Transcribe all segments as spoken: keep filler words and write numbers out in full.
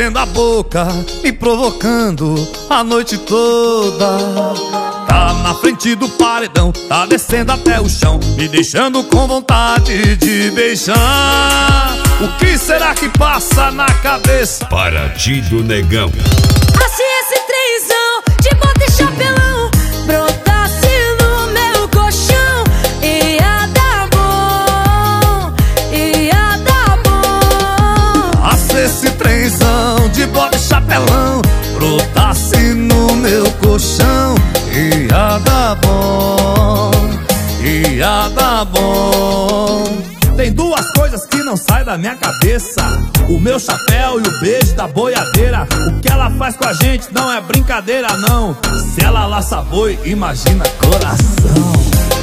mordendo a boca, me provocando a noite toda. Tá na frente do paredão, tá descendo até o chão, me deixando com vontade de beijar. O que será que passa na cabeça? Partido Negão. Se esse trenzão de bota e chapelão brotasse no meu colchão, ia dar bom, ia dar bom. Ah, se esse trenzão de bota e chapelão brotasse no meu colchão, ia dar bom, ia dar bom. Tem duas coisas que não saem da minha cabeça: o meu chapéu e o beijo da boiadeira. O que ela faz com a gente não é brincadeira, não. Se ela laça boi, imagina coração.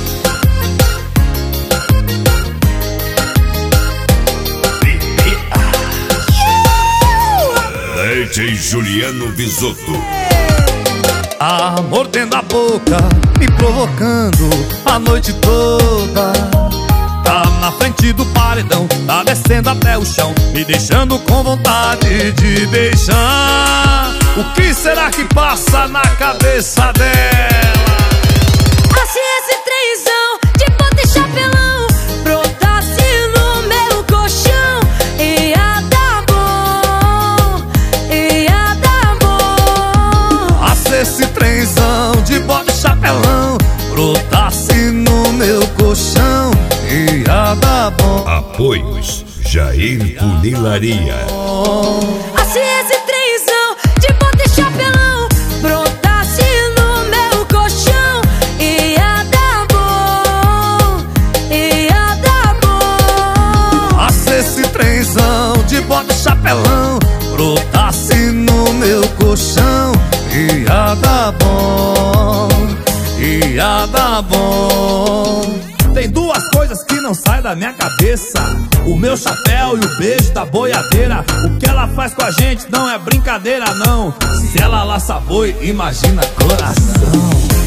D J Juliano Bisotto. Ah, mordendo a boca, me provocando a noite toda. Tá na frente do paredão, tá descendo até o chão, me deixando com vontade de beijar. O que será que passa na cabeça dela? Ah, se esse trenzão de bota e chapelão brotasse no meu colchão, ia dar bom, ia dar bom. Ah, se esse trenzão de bota e chapelão brotasse no meu colchão, ia dar bom. Apoios Jair Funilaria. Ah, se esse trenzão de bota e chapelão brotasse no meu colchão, ia dar bom, ia dar bom. Ah, se esse trenzão de bota e chapelão brotasse no meu colchão, ia dar bom, ia dar bom. Tem duas coisas que não saem da minha cabeça: o meu chapéu e o beijo da boiadeira. O que ela faz com a gente não é brincadeira, não. Se ela laça boi, imagina coração.